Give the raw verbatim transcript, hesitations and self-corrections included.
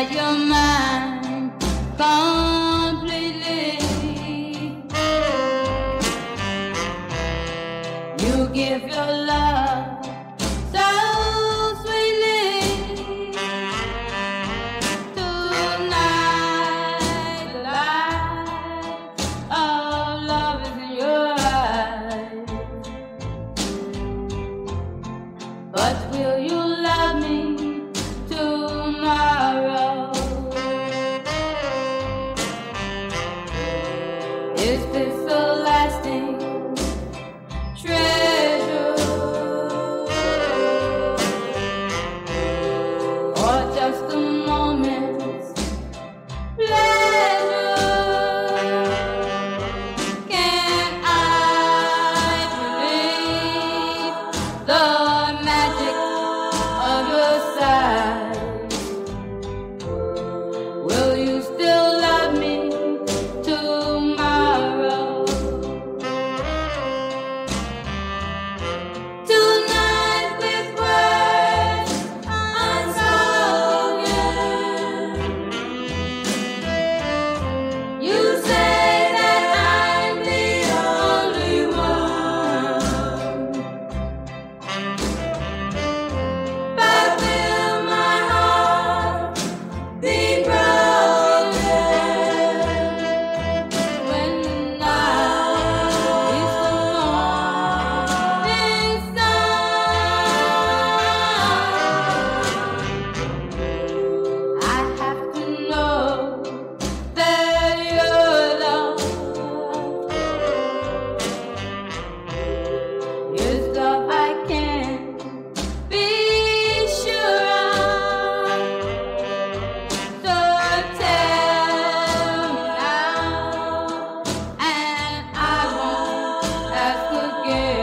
that you're mine completely. You give your love so sweetly. Tonight the light of love is in your eyes. But will you love me tomorrow? Is this a lasting treasure, or just a moment's pleasure? Can I believe the magic of your sight? Will you still love me tomorrow? Tonight with words unspoken, you say that I'm the only one. But will my heart be broken when the night is so long inside? I have to know that your love is love I can't be sure of. So tell me now, and I won't ask again.